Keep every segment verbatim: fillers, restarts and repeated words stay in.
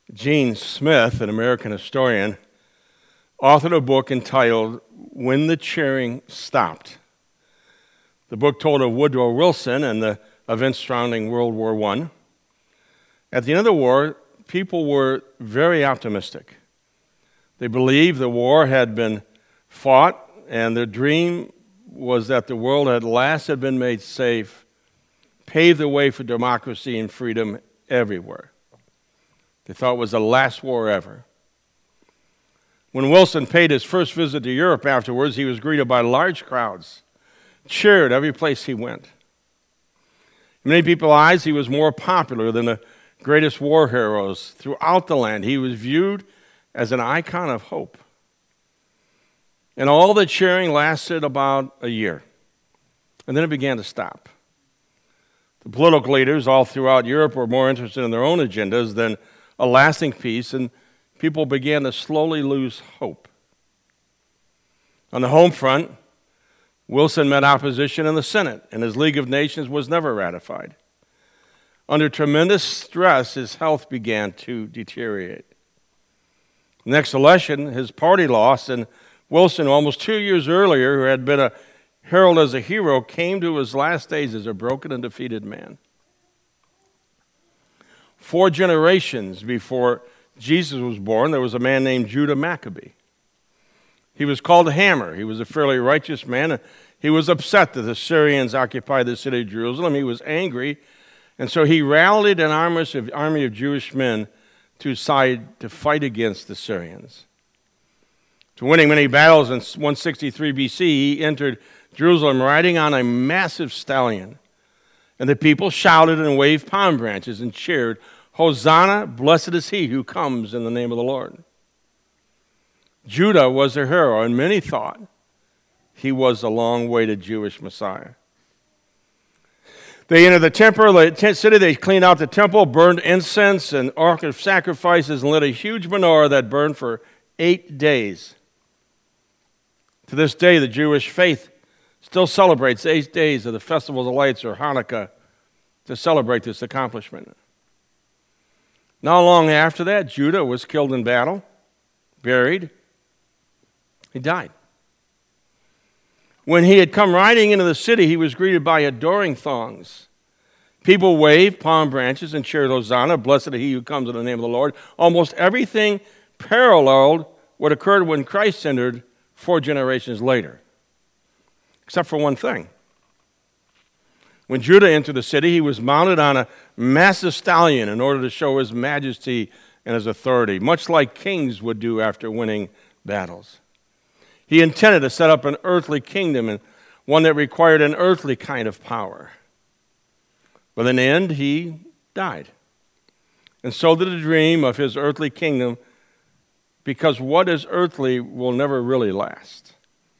Gene Smith, an American historian, authored a book entitled When the Cheering Stopped. The book told of Woodrow Wilson and the events surrounding World War One. At the end of the war, people were very optimistic. They believed the war had been fought, and their dream was that the world at last had been made safe, paved the way for democracy and freedom everywhere. They thought it was the last war ever. When Wilson paid his first visit to Europe afterwards, he was greeted by large crowds, cheered every place he went. In many people's eyes, he was more popular than the greatest war heroes throughout the land. He was viewed as an icon of hope. And all the cheering lasted about a year, and then it began to stop. The political leaders all throughout Europe were more interested in their own agendas than a lasting peace, and people began to slowly lose hope. On the home front, Wilson met opposition in the Senate, and his League of Nations was never ratified. Under tremendous stress, his health began to deteriorate. Next election, his party lost, and Wilson, almost two years earlier, who had been a heralded as a hero, came to his last days as a broken and defeated man. Four generations before Jesus was born, there was a man named Judah Maccabee. He was called a Hammer. He was a fairly righteous man. He was upset that the Syrians occupied the city of Jerusalem. He was angry, and so he rallied an army of Jewish men to side to fight against the Syrians. To winning many battles in one sixty-three B C, he entered Jerusalem riding on a massive stallion. And the people shouted and waved palm branches and cheered, "Hosanna, blessed is he who comes in the name of the Lord." Judah was a hero, and many thought he was the long-awaited Jewish Messiah. They entered the temple, the tent city, they cleaned out the temple, burned incense and offered sacrifices, and lit a huge menorah that burned for eight days. To this day, the Jewish faith still celebrates eight days of the Festival of the Lights, or Hanukkah, to celebrate this accomplishment. Not long after that, Judah was killed in battle, buried. He died. When he had come riding into the city, he was greeted by adoring throngs. People waved palm branches and cheered, "Hosanna, blessed is he who comes in the name of the Lord." Almost everything paralleled what occurred when Christ entered four generations later, except for one thing. When Judah entered the city, he was mounted on a massive stallion in order to show his majesty and his authority, much like kings would do after winning battles. He intended to set up an earthly kingdom, and one that required an earthly kind of power. But in the end, he died. And so did the dream of his earthly kingdom, because what is earthly will never really last.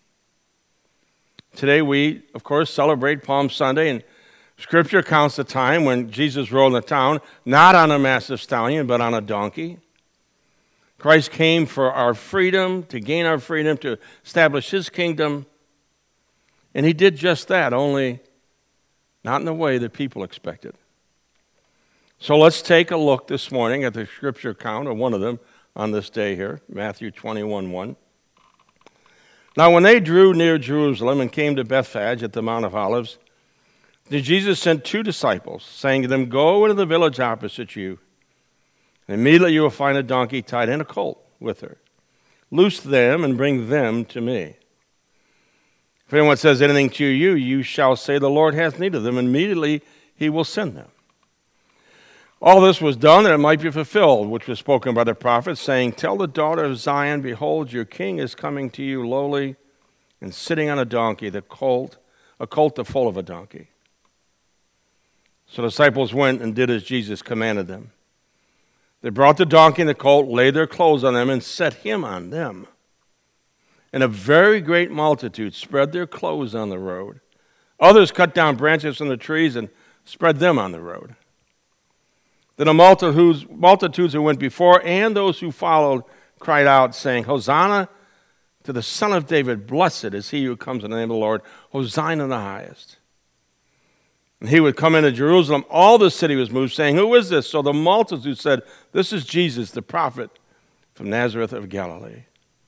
Today we, of course, celebrate Palm Sunday, and Scripture counts the time when Jesus rode into town, not on a massive stallion, but on a donkey. Christ came for our freedom, to gain our freedom, to establish his kingdom, and he did just that, only not in the way that people expected. So let's take a look this morning at the Scripture account of one of them on this day here, Matthew twenty-one one. Now when they drew near Jerusalem and came to Bethphage at the Mount of Olives, then Jesus sent two disciples, saying to them, "Go into the village opposite you, and immediately you will find a donkey tied and a colt with her. Loose them and bring them to me. If anyone says anything to you, you shall say, 'The Lord hath need of them,' and immediately he will send them." All this was done that it might be fulfilled, which was spoken by the prophet, saying, "Tell the daughter of Zion, behold, your king is coming to you lowly and sitting on a donkey, the colt, a colt the foal of a donkey." So the disciples went and did as Jesus commanded them. They brought the donkey and the colt, laid their clothes on them, and set him on them. And a very great multitude spread their clothes on the road. Others cut down branches from the trees and spread them on the road. Then the multitudes, multitudes who went before and those who followed cried out, saying, "Hosanna to the Son of David, blessed is he who comes in the name of the Lord, Hosanna in the highest." And he would come into Jerusalem. All the city was moved, saying, "Who is this?" So the multitude said, "This is Jesus, the prophet from Nazareth of Galilee."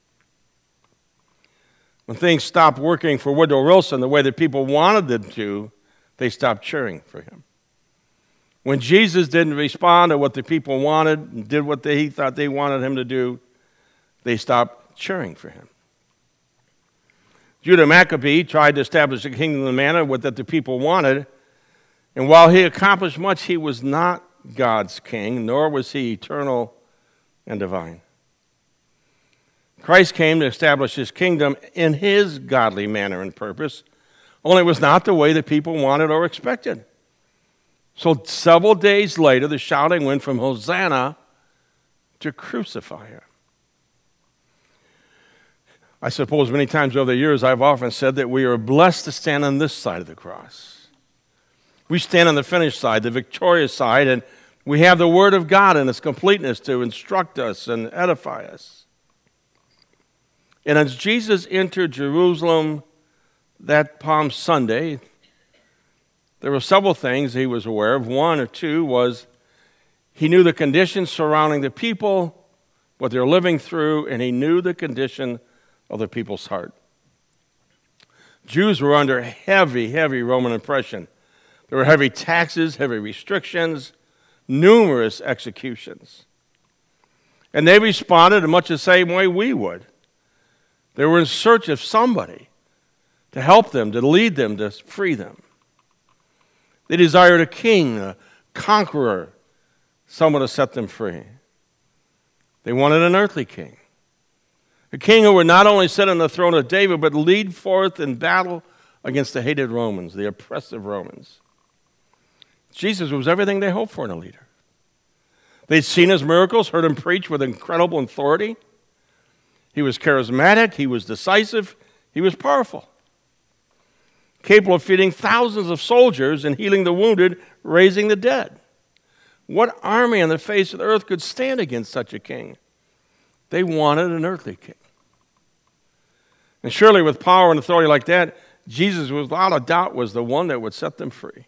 When things stopped working for Woodrow Wilson the way that people wanted them to, they stopped cheering for him. When Jesus didn't respond to what the people wanted and did what they, he thought they wanted him to do, they stopped cheering for him. Judah Maccabee tried to establish a kingdom in the manner that the people wanted, and while he accomplished much, he was not God's king, nor was he eternal and divine. Christ came to establish his kingdom in his godly manner and purpose, only it was not the way that people wanted or expected. So several days later, the shouting went from Hosanna to crucify him. I suppose many times over the years I've often said that we are blessed to stand on this side of the cross. We stand on the finished side, the victorious side, and we have the Word of God in its completeness to instruct us and edify us. And as Jesus entered Jerusalem that Palm Sunday, there were several things he was aware of. One or two was he knew the conditions surrounding the people, what they're living through, and he knew the condition of the people's heart. Jews were under heavy, heavy Roman oppression. There were heavy taxes, heavy restrictions, numerous executions. And they responded in much the same way we would. They were in search of somebody to help them, to lead them, to free them. They desired a king, a conqueror, someone to set them free. They wanted an earthly king, a king who would not only sit on the throne of David, but lead forth in battle against the hated Romans, the oppressive Romans. Jesus was everything they hoped for in a leader. They'd seen his miracles, heard him preach with incredible authority. He was charismatic, he was decisive, he was powerful. Capable of feeding thousands of soldiers and healing the wounded, raising the dead. What army on the face of the earth could stand against such a king? They wanted an earthly king. And surely with power and authority like that, Jesus, without a doubt, was the one that would set them free.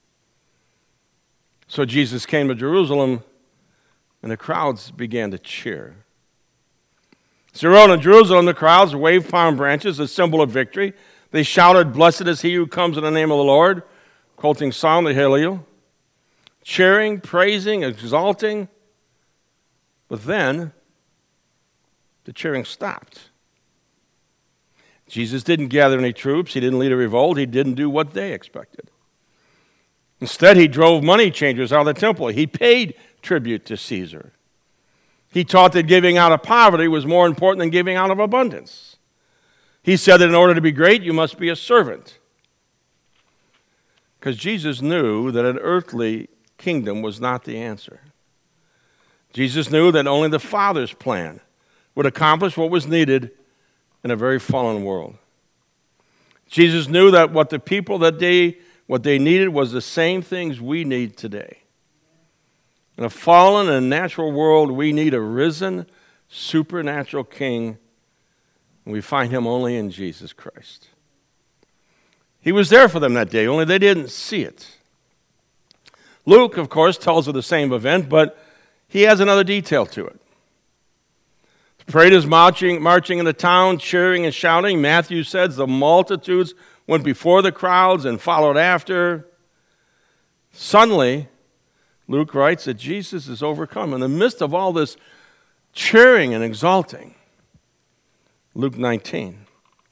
So Jesus came to Jerusalem, and the crowds began to cheer. As they rode in Jerusalem, the crowds waved palm branches, a symbol of victory. They shouted, "Blessed is he who comes in the name of the Lord," quoting Psalm the Hallel, cheering, praising, exalting. But then, the cheering stopped. Jesus didn't gather any troops. He didn't lead a revolt. He didn't do what they expected. Instead, he drove money changers out of the temple. He paid tribute to Caesar. He taught that giving out of poverty was more important than giving out of abundance. He said that in order to be great, you must be a servant. Because Jesus knew that an earthly kingdom was not the answer. Jesus knew that only the Father's plan would accomplish what was needed in a very fallen world. Jesus knew that what the people that day, what they needed was the same things we need today. In a fallen and natural world, we need a risen, supernatural king, and we find him only in Jesus Christ. He was there for them that day, only they didn't see it. Luke, of course, tells of the same event, but he has another detail to it. The parade is marching, marching in the town, cheering and shouting. Matthew says the multitudes went before the crowds and followed after. Suddenly, Luke writes that Jesus is overcome in the midst of all this cheering and exalting. Luke nineteen.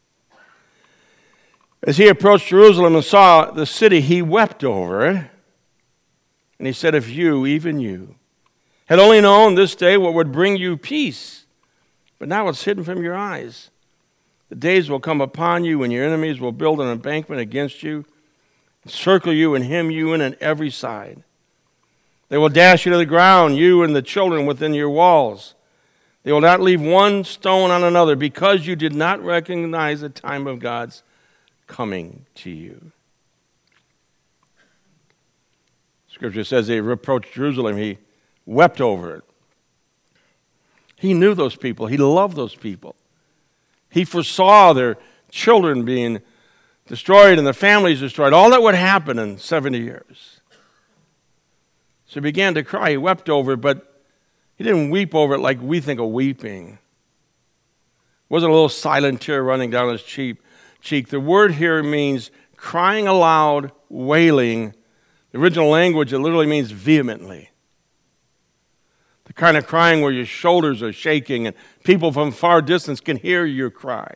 As he approached Jerusalem and saw the city, he wept over it. And he said, "If you, even you, had only known this day what would bring you peace, but now it's hidden from your eyes. The days will come upon you when your enemies will build an embankment against you, encircle you and hem you in on every side. They will dash you to the ground, you and the children within your walls. They will not leave one stone on another, because you did not recognize the time of God's coming to you." Scripture says he reproached Jerusalem. He wept over it. He knew those people. He loved those people. He foresaw their children being destroyed and the families destroyed. All that would happen in seventy years. So he began to cry. He wept over it, but he didn't weep over it like we think of weeping. It wasn't a little silent tear running down his cheek. cheek. The word here means crying aloud, wailing. The original language, it literally means vehemently. The kind of crying where your shoulders are shaking and people from far distance can hear your cry.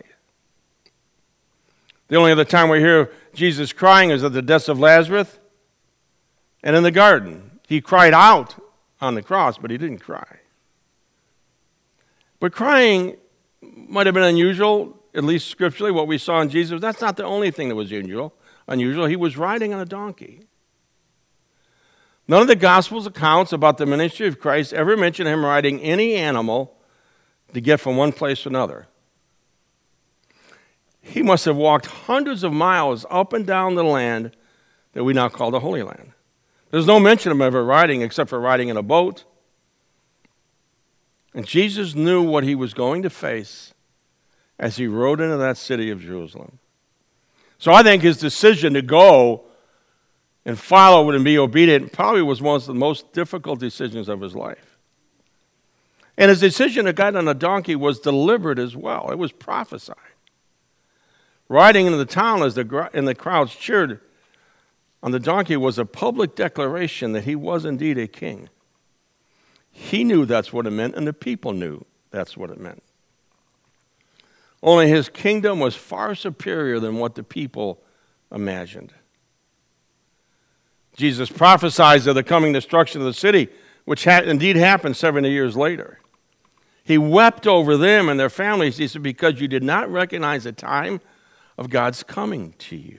The only other time we hear Jesus crying is at the death of Lazarus and in the garden. He cried out on the cross, but he didn't cry. But crying might have been unusual, at least scripturally, what we saw in Jesus. That's not the only thing that was unusual. Unusual. He was riding on a donkey. None of the Gospels accounts about the ministry of Christ ever mention him riding any animal to get from one place to another. He must have walked hundreds of miles up and down the land that we now call the Holy Land. There's no mention of him ever riding except for riding in a boat. And Jesus knew what he was going to face as he rode into that city of Jerusalem. So I think his decision to go and follow and be obedient probably was one of the most difficult decisions of his life. And his decision to get on a donkey was deliberate as well. It was prophesied. Riding into the town as the, and the crowds cheered on the donkey was a public declaration that he was indeed a king. He knew that's what it meant, and the people knew that's what it meant. Only his kingdom was far superior than what the people imagined. Jesus prophesied of the coming destruction of the city, which had indeed happened seventy years later. He wept over them and their families. He said, because you did not recognize the time of God's coming to you.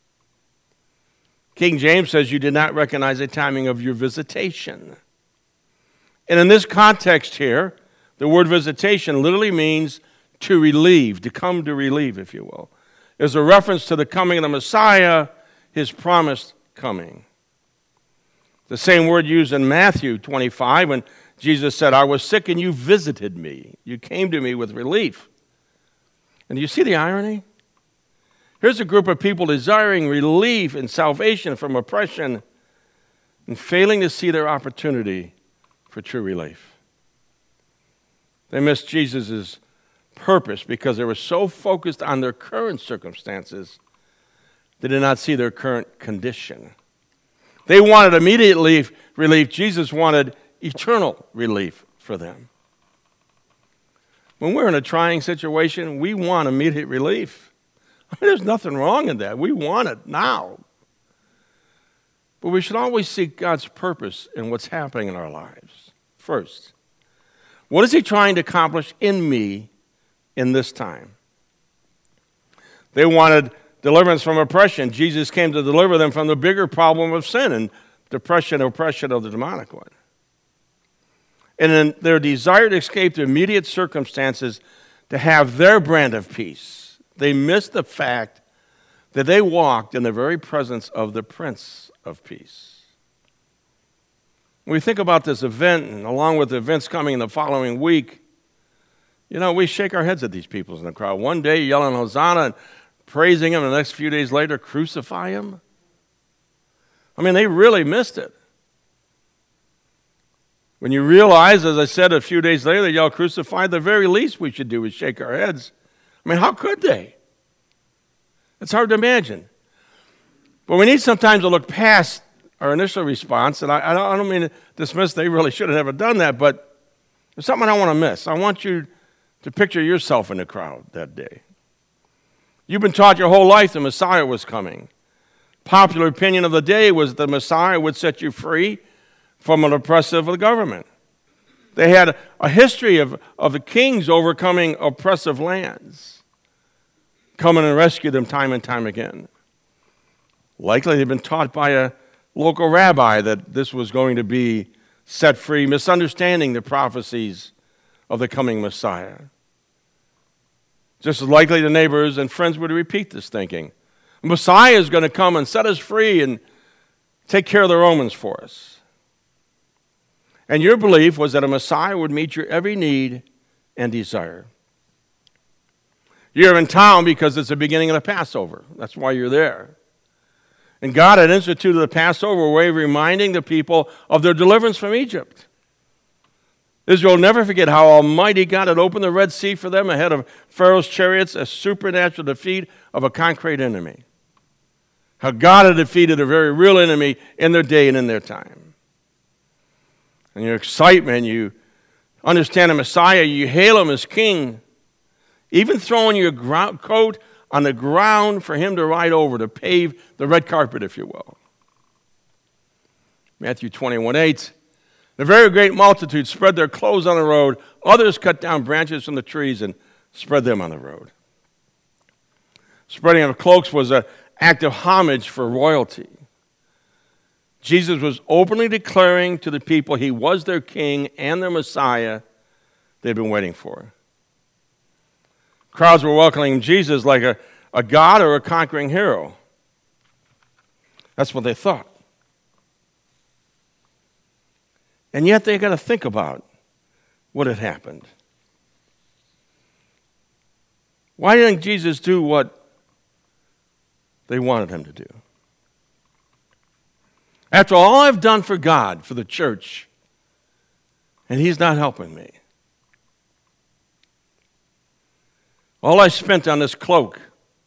King James says you did not recognize the timing of your visitation. And in this context here, the word visitation literally means to relieve, to come to relieve, if you will. It's a reference to the coming of the Messiah, his promised coming. The same word used in Matthew twenty-five when Jesus said, I was sick and you visited me. You came to me with relief. And do you see the irony? Here's a group of people desiring relief and salvation from oppression and failing to see their opportunity for true relief. They missed Jesus' purpose because they were so focused on their current circumstances, they did not see their current condition. They wanted immediate relief. relief. Jesus wanted eternal relief for them. When we're in a trying situation, we want immediate relief. I mean, there's nothing wrong in that. We want it now. But we should always seek God's purpose in what's happening in our lives. First, what is he trying to accomplish in me in this time? They wanted deliverance from oppression. Jesus came to deliver them from the bigger problem of sin and depression, oppression of the demonic one. And in their desire to escape the immediate circumstances, to have their brand of peace, they missed the fact that they walked in the very presence of the Prince of Peace. When we think about this event, and along with the events coming in the following week, you know, we shake our heads at these people in the crowd. One day yelling Hosanna and praising him, and the next few days later crucify him. I mean, they really missed it. When you realize, as I said a few days later, they yell crucify, the very least we should do is shake our heads. I mean, how could they? It's hard to imagine. But we need sometimes to look past our initial response, and I, I, don't, I don't mean to dismiss they really should have never done that, but there's something I want to miss. I want you to picture yourself in the crowd that day. You've been taught your whole life the Messiah was coming. Popular opinion of the day was the Messiah would set you free from an oppressive government. They had a history of, of the kings overcoming oppressive lands, coming and rescue them time and time again. Likely they've been taught by a local rabbi that this was going to be set free, misunderstanding the prophecies of the coming Messiah. Just as likely the neighbors and friends would repeat this thinking. Messiah is going to come and set us free and take care of the Romans for us. And your belief was that a Messiah would meet your every need and desire. You're in town because it's the beginning of the Passover. That's why you're there. And God had instituted the Passover way of reminding the people of their deliverance from Egypt. Israel will never forget how Almighty God had opened the Red Sea for them ahead of Pharaoh's chariots, a supernatural defeat of a concrete enemy. How God had defeated a very real enemy in their day and in their time. And your excitement, you understand the Messiah, you hail him as king, even throwing your ground, coat on the ground for him to ride over, to pave the red carpet, if you will. Matthew twenty-one eight. The very great multitude spread their clothes on the road. Others cut down branches from the trees and spread them on the road. Spreading of cloaks was an act of homage for royalty. Jesus was openly declaring to the people he was their king and their Messiah they'd been waiting for. Crowds were welcoming Jesus like a, a god or a conquering hero. That's what they thought. And yet they got to think about what had happened. Why didn't Jesus do what they wanted him to do? After all I've done for God, for the church, and he's not helping me. All I spent on this cloak,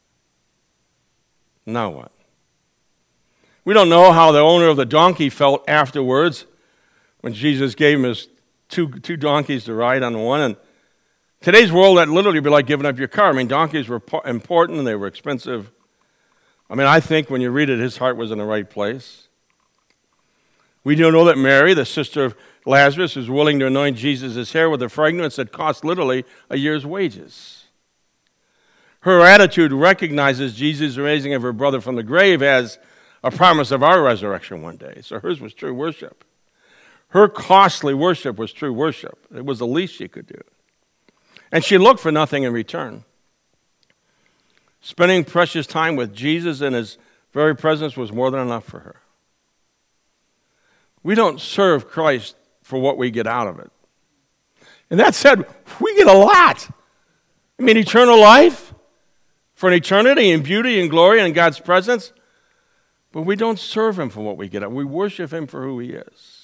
now what? We don't know how the owner of the donkey felt afterwards when Jesus gave him his two, two donkeys to ride on one. And today's world, that literally would be like giving up your car. I mean, donkeys were important and they were expensive. I mean, I think when you read it, his heart was in the right place. We do know that Mary, the sister of Lazarus, was willing to anoint Jesus' hair with a fragrance that cost literally a year's wages. Her attitude recognizes Jesus' raising of her brother from the grave as a promise of our resurrection one day. So hers was true worship. Her costly worship was true worship. It was the least she could do. And she looked for nothing in return. Spending precious time with Jesus in his very presence was more than enough for her. We don't serve Christ for what we get out of it. And that said, we get a lot. I mean, eternal life for an eternity in beauty and glory and in God's presence. But we don't serve him for what we get out. We worship him for who he is.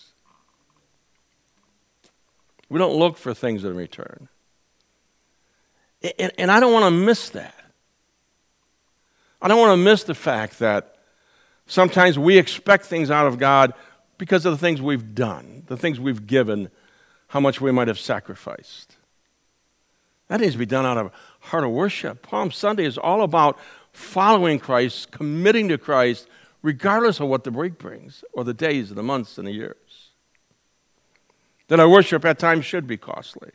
We don't look for things in return. And, and I don't want to miss that. I don't want to miss the fact that sometimes we expect things out of God because of the things we've done, the things we've given, how much we might have sacrificed. That needs to be done out of a heart of worship. Palm Sunday is all about following Christ, committing to Christ, regardless of what the week brings, or the days, and the months, and the years. That our worship at times should be costly.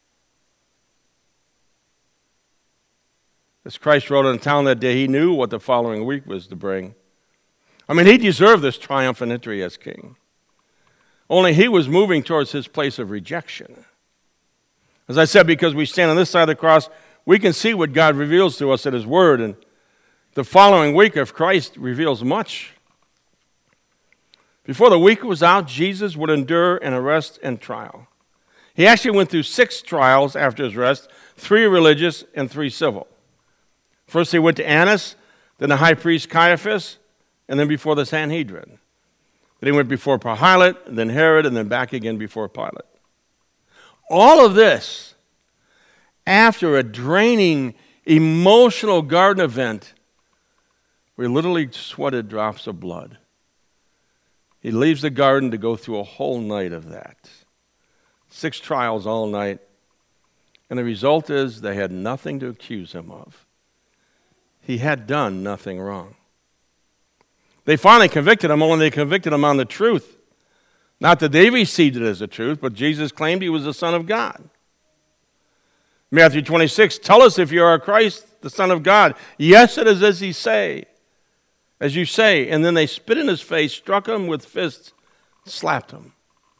As Christ rode in town that day, he knew what the following week was to bring. I mean, he deserved this triumphant entry as king. Only he was moving towards his place of rejection. As I said, because we stand on this side of the cross, we can see what God reveals to us in his word. And the following week of Christ reveals much. Before the week was out, Jesus would endure an arrest and trial. He actually went through six trials after his arrest, three religious and three civil. First he went to Annas, then the high priest Caiaphas, and then before the Sanhedrin. Then he went before Pilate, and then Herod, and then back again before Pilate. All of this after a draining, emotional garden event where he literally sweated drops of blood. He leaves the garden to go through a whole night of that. Six trials all night. And the result is they had nothing to accuse him of. He had done nothing wrong. They finally convicted him, only they convicted him on the truth. Not that they received it as the truth, but Jesus claimed he was the Son of God. Matthew twenty-six, tell us if you are Christ, the Son of God. Yes, it is as he say, as you say. And then they spit in his face, struck him with fists, slapped him.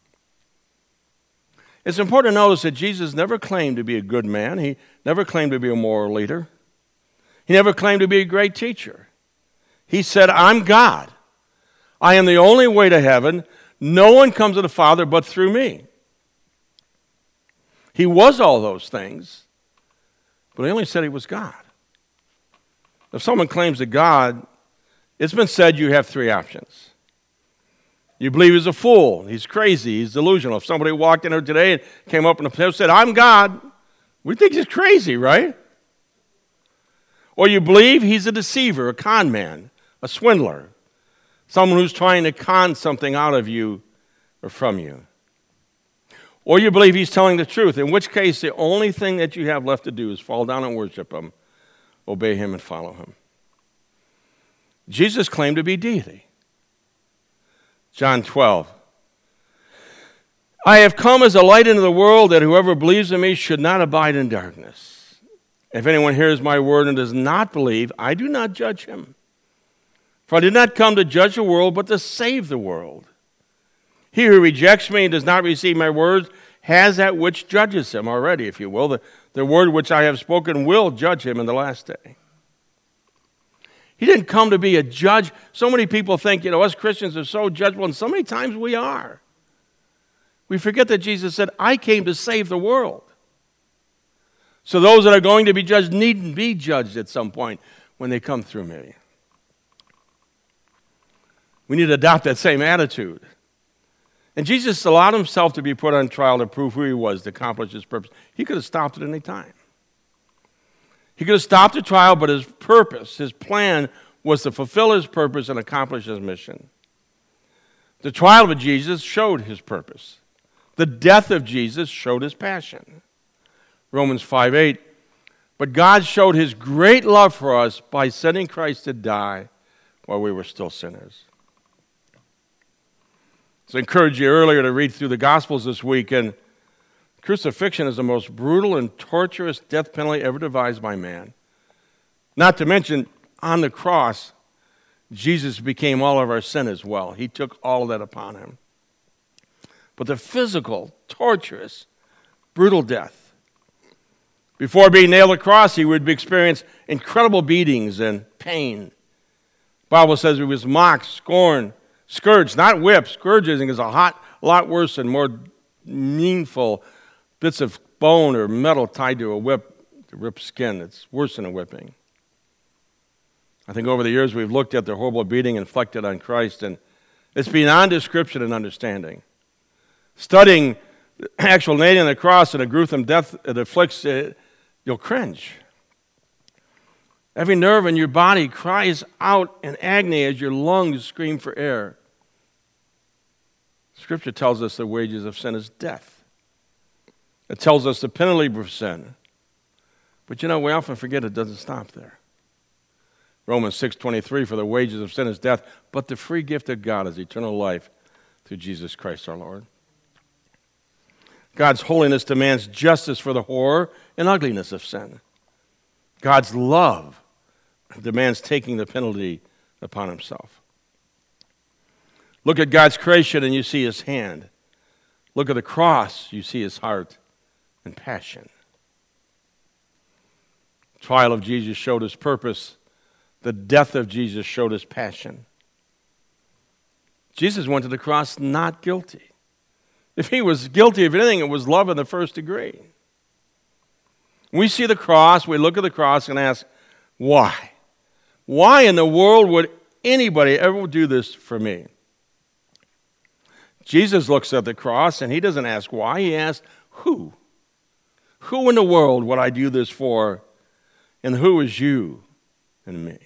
It's important to notice that Jesus never claimed to be a good man. He never claimed to be a moral leader. He never claimed to be a great teacher. He said, I'm God. I am the only way to heaven. No one comes to the Father but through me. He was all those things, but he only said he was God. If someone claims to God, it's been said you have three options. You believe he's a fool, he's crazy, he's delusional. If somebody walked in here today and came up and said, I'm God, we think he's crazy, right? Or you believe he's a deceiver, a con man, a swindler, someone who's trying to con something out of you or from you. Or you believe he's telling the truth, in which case the only thing that you have left to do is fall down and worship him, obey him, and follow him. Jesus claimed to be deity. John twelve. I have come as a light into the world, that whoever believes in me should not abide in darkness. If anyone hears my word and does not believe, I do not judge him. For I did not come to judge the world, but to save the world. He who rejects me and does not receive my words has that which judges him already, if you will. The, the word which I have spoken will judge him in the last day. He didn't come to be a judge. So many people think, you know, us Christians are so judgmental, and so many times we are. We forget that Jesus said, I came to save the world. So those that are going to be judged needn't be judged at some point when they come through me. We need to adopt that same attitude. And Jesus allowed himself to be put on trial to prove who he was, to accomplish his purpose. He could have stopped at any time. He could have stopped the trial, but his purpose, his plan, was to fulfill his purpose and accomplish his mission. The trial of Jesus showed his purpose. The death of Jesus showed his passion. Romans five eight, but God showed his great love for us by sending Christ to die while we were still sinners. So I encouraged you earlier to read through the Gospels this week, and crucifixion is the most brutal and torturous death penalty ever devised by man. Not to mention, on the cross, Jesus became all of our sin as well. He took all of that upon him. But the physical, torturous, brutal death. Before being nailed to the cross, he would experience incredible beatings and pain. The Bible says he was mocked, scorned, scourged, not whipped. Scourging is a hot, lot worse and more meaningful bits of bone or metal tied to a whip to rip skin. It's worse than a whipping. I think over the years we've looked at the horrible beating inflicted on Christ, and it's beyond description and understanding. Studying the actual nailing on the cross and the gruesome death it afflicts, uh, you'll cringe. Every nerve in your body cries out in agony as your lungs scream for air. Scripture tells us the wages of sin is death. It tells us the penalty for sin. But you know, we often forget it doesn't stop there. Romans six twenty-three, for the wages of sin is death, but the free gift of God is eternal life through Jesus Christ our Lord. God's holiness demands justice for the horror and ugliness of sin. God's love demands taking the penalty upon himself. Look at God's creation and you see his hand. Look at the cross, you see his heart and passion. The trial of Jesus showed his purpose. The death of Jesus showed his passion. Jesus went to the cross not guilty. If he was guilty of anything, it was love in the first degree. We see the cross, we look at the cross and ask, why? Why in the world would anybody ever do this for me? Jesus looks at the cross and he doesn't ask why, he asks who? Who in the world would I do this for? And who is you and me?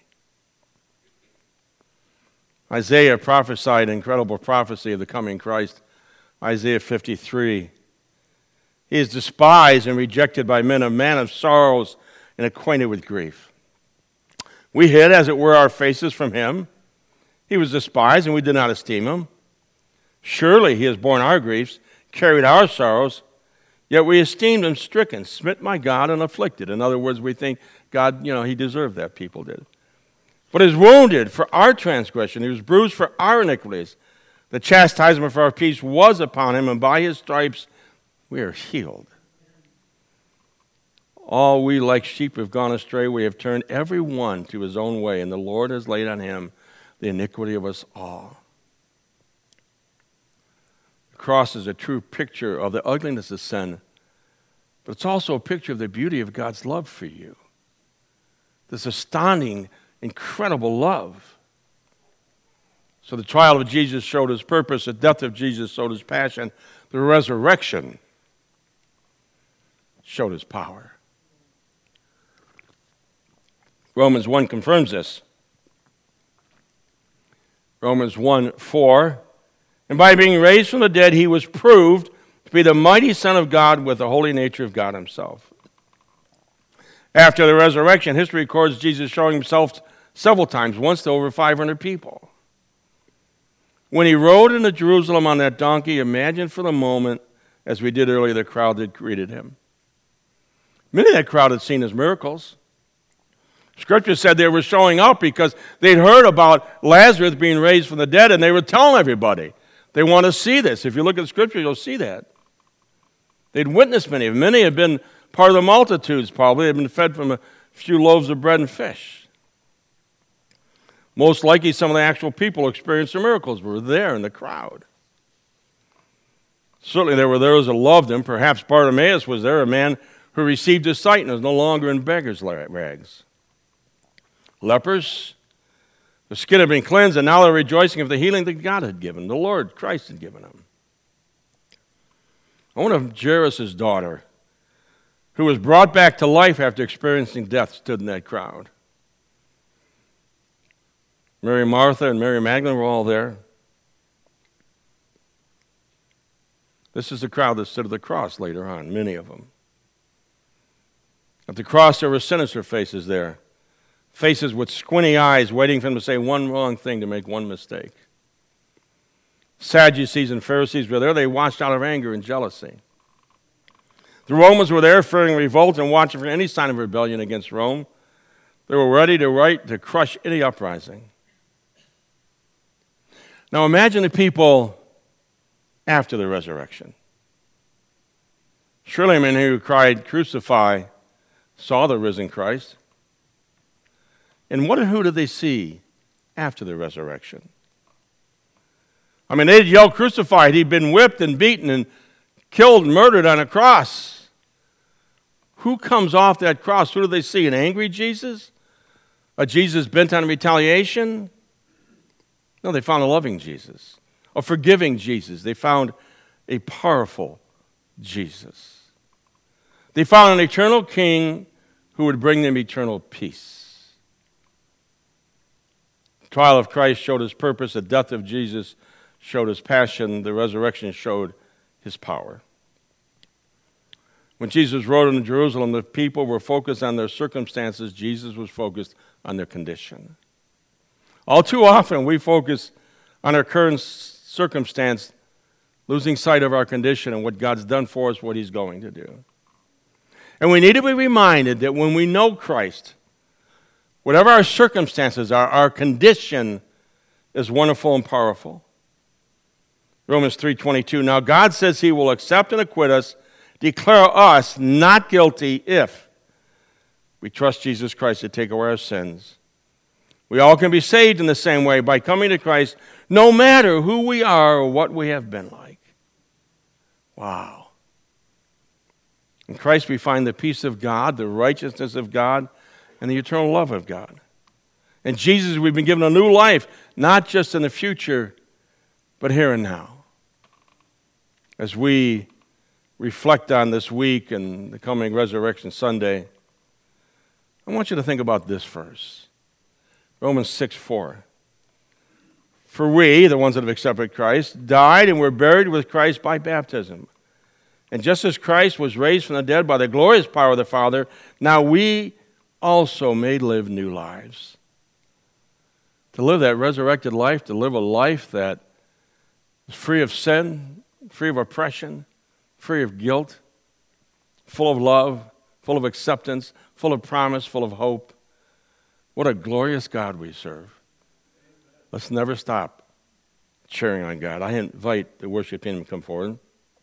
Isaiah prophesied an incredible prophecy of the coming Christ. Isaiah fifty-three. He is despised and rejected by men, a man of sorrows and acquainted with grief. We hid, as it were, our faces from him. He was despised, and we did not esteem him. Surely he has borne our griefs, carried our sorrows, yet we esteemed him stricken, smitten by God, and afflicted. In other words, we think God, you know, he deserved that, people did. But he was wounded for our transgression. He was bruised for our iniquities. The chastisement for our peace was upon him, and by his stripes we are healed. All we like sheep have gone astray. We have turned every one to his own way, and the Lord has laid on him the iniquity of us all. The cross is a true picture of the ugliness of sin, but it's also a picture of the beauty of God's love for you. this astounding, incredible love. So the trial of Jesus showed his purpose, the death of Jesus showed his passion, the resurrection showed his power. Romans one confirms this. Romans one four, and by being raised from the dead, he was proved to be the mighty Son of God with the holy nature of God himself. After the resurrection, history records Jesus showing himself several times, once to over five hundred people. When he rode into Jerusalem on that donkey, imagine for the moment, as we did earlier, the crowd that greeted him. Many of that crowd had seen his miracles. Scripture said they were showing up because they'd heard about Lazarus being raised from the dead, and they were telling everybody. They want to see this. If you look at the Scripture, you'll see that. They'd witnessed many of them. Many had been part of the multitudes, probably. They'd been fed from a few loaves of bread and fish. Most likely, some of the actual people who experienced the miracles were there in the crowd. Certainly, there were those that loved him. Perhaps Bartimaeus was there, a man who received his sight and was no longer in beggar's rags. Lepers, the skin had been cleansed, and now they're rejoicing of the healing that God had given, the Lord Christ had given them. One of Jairus' daughter, who was brought back to life after experiencing death, stood in that crowd. Mary Martha and Mary Magdalene were all there. This is the crowd that stood at the cross later on, many of them. At the cross, there were sinister faces there. Faces with squinty eyes waiting for them to say one wrong thing to make one mistake. Sadducees and Pharisees were there. They watched out of anger and jealousy. The Romans were there fearing revolt and watching for any sign of rebellion against Rome. They were ready to right to crush any uprising. Now imagine the people after the resurrection. Surely men who cried, "Crucify," saw the risen Christ. And what and who did they see after the resurrection? I mean, they'd yell, "Crucified." He'd been whipped and beaten and killed and murdered on a cross. Who comes off that cross? Who do they see? An angry Jesus? A Jesus bent on retaliation? No, they found a loving Jesus, a forgiving Jesus. They found a powerful Jesus. They found an eternal King who would bring them eternal peace. The trial of Christ showed his purpose. The death of Jesus showed his passion. The resurrection showed his power. When Jesus rode into Jerusalem, the people were focused on their circumstances. Jesus was focused on their condition. All too often, we focus on our current circumstance, losing sight of our condition and what God's done for us, what he's going to do. And we need to be reminded that when we know Christ, whatever our circumstances are, our condition is wonderful and powerful. Romans three twenty-two, now God says he will accept and acquit us, declare us not guilty if we trust Jesus Christ to take away our sins. We all can be saved in the same way by coming to Christ, no matter who we are or what we have been like. Wow. In Christ we find the peace of God, the righteousness of God, and the eternal love of God. In Jesus we've been given a new life, not just in the future, but here and now. As we reflect on this week and the coming Resurrection Sunday, I want you to think about this verse. Romans six four. For we, the ones that have accepted Christ, died and were buried with Christ by baptism. And just as Christ was raised from the dead by the glorious power of the Father, now we also may live new lives. To live that resurrected life, to live a life that is free of sin, free of oppression, free of guilt, full of love, full of acceptance, full of promise, full of hope. What a glorious God we serve. Let's never stop cheering on God. I invite the worship team to come forward.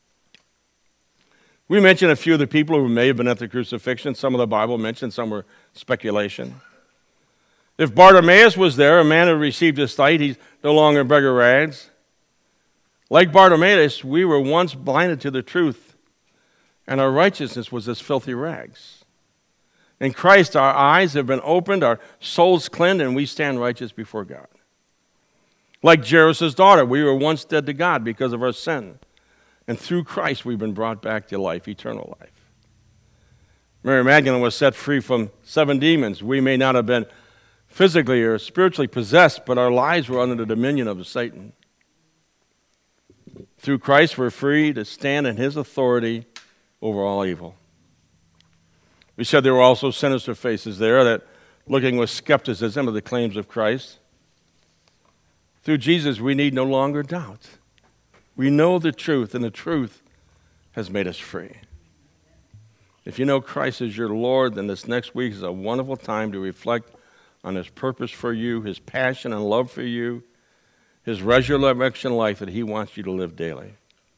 We mentioned a few of the people who may have been at the crucifixion. Some of the Bible mentioned, some were speculation. If Bartimaeus was there, a man who received his sight, he's no longer beggar rags. Like Bartimaeus, we were once blinded to the truth, and our righteousness was as filthy rags. In Christ, our eyes have been opened, our souls cleansed, and we stand righteous before God. Like Jairus' daughter, we were once dead to God because of our sin. And through Christ, we've been brought back to life, eternal life. Mary Magdalene was set free from seven demons. We may not have been physically or spiritually possessed, but our lives were under the dominion of Satan. Through Christ, we're free to stand in his authority over all evil. We said there were also sinister faces there that looking with skepticism at the claims of Christ. Through Jesus, we need no longer doubt. We know the truth, and the truth has made us free. If you know Christ as your Lord, then this next week is a wonderful time to reflect on his purpose for you, his passion and love for you, his resurrection life that he wants you to live daily.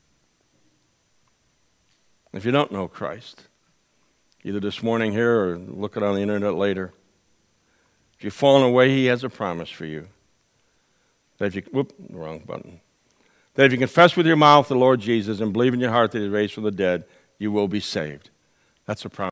If you don't know Christ, either this morning here or look it on the internet later, if you've fallen away, he has a promise for you. That if you, whoop, wrong button. That if you confess with your mouth the Lord Jesus and believe in your heart that he raised from the dead, you will be saved. That's a promise.